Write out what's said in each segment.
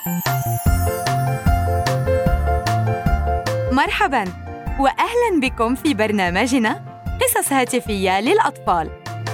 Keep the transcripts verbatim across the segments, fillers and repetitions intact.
مرحباً وأهلاً بكم في برنامجنا قصص هاتفية للأطفال.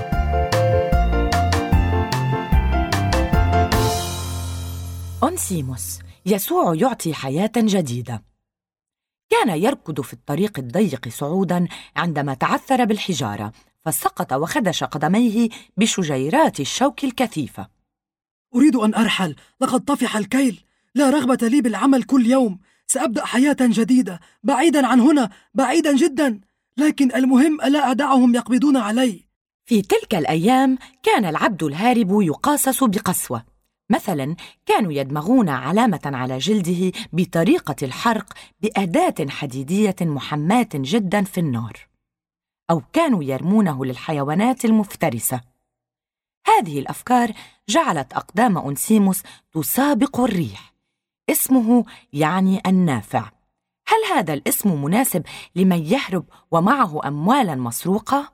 أونسيموس، يسوع يعطي حياة جديدة. كان يركض في الطريق الضيق صعوداً عندما تعثر بالحجارة، فسقط وخدش قدميه بشجيرات الشوك الكثيفة. أريد أن أرحل، لقد طفح الكيل، لا رغبة لي بالعمل كل يوم. سأبدأ حياة جديدة بعيداً عن هنا، بعيداً جداً، لكن المهم ألا أدعهم يقبضون علي. في تلك الأيام كان العبد الهارب يقاصص بقسوة. مثلاً كانوا يدمغون علامة على جلده بطريقة الحرق بأداة حديدية محماة جداً في النار، أو كانوا يرمونه للحيوانات المفترسة. هذه الأفكار جعلت أقدام أونسيموس تسابق الريح. اسمه يعني النافع. هل هذا الاسم مناسب لمن يهرب ومعه أموالاً مسروقة؟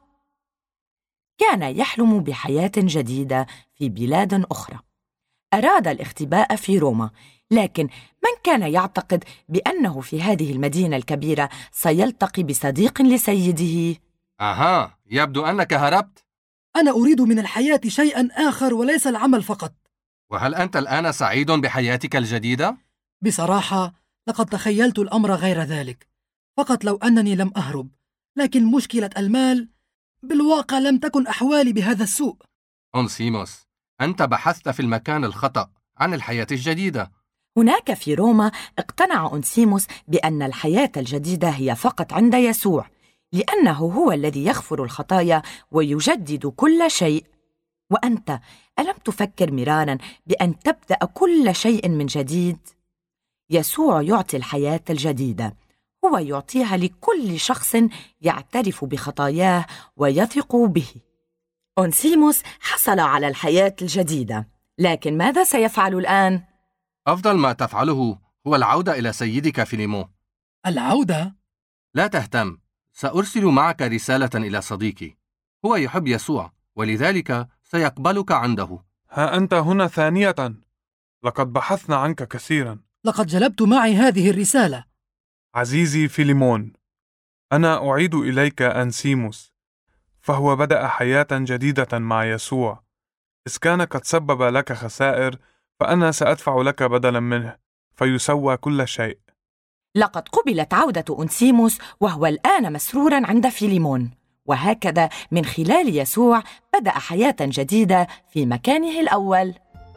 كان يحلم بحياة جديدة في بلاد أخرى. أراد الاختباء في روما، لكن من كان يعتقد بأنه في هذه المدينة الكبيرة سيلتقي بصديق لسيده؟ أها، يبدو أنك هربت. أنا أريد من الحياة شيئاً آخر وليس العمل فقط. وهل أنت الآن سعيد بحياتك الجديدة؟ بصراحة لقد تخيلت الأمر غير ذلك، فقط لو أنني لم أهرب. لكن مشكلة المال، بالواقع لم تكن أحوالي بهذا السوء. أونسيموس، أنت بحثت في المكان الخطأ عن الحياة الجديدة. هناك في روما اقتنع أونسيموس بأن الحياة الجديدة هي فقط عند يسوع، لأنه هو الذي يغفر الخطايا ويجدد كل شيء. وأنت ألم تفكر مراراً بأن تبدأ كل شيء من جديد؟ يسوع يعطي الحياة الجديدة، هو يعطيها لكل شخص يعترف بخطاياه ويثق به. أونسيموس حصل على الحياة الجديدة، لكن ماذا سيفعل الآن؟ أفضل ما تفعله هو العودة إلى سيدك فيليمون. العودة؟ لا تهتم، سأرسل معك رسالة إلى صديقي، هو يحب يسوع ولذلك سيقبلك عنده. ها أنت هنا ثانية، لقد بحثنا عنك كثيرا. لقد جلبت معي هذه الرسالة. عزيزي فيليمون، أنا أعيد إليك أنسيموس، فهو بدأ حياة جديدة مع يسوع. إذ كان قد سبب لك خسائر، فأنا سأدفع لك بدلا منه، فيسوى كل شيء. لقد قبلت عودة أونسيموس، وهو الآن مسرورا عند فيليمون، وهكذا من خلال يسوع بدأ حياة جديدة في مكانه الأول.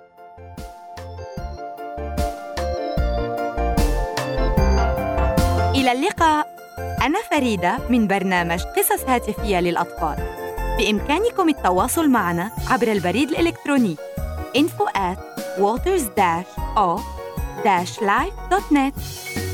إلى اللقاء. أنا فريدة من برنامج قصص هاتفية للأطفال. بإمكانكم التواصل معنا عبر البريد الإلكتروني info at waters dash o dash life dot net.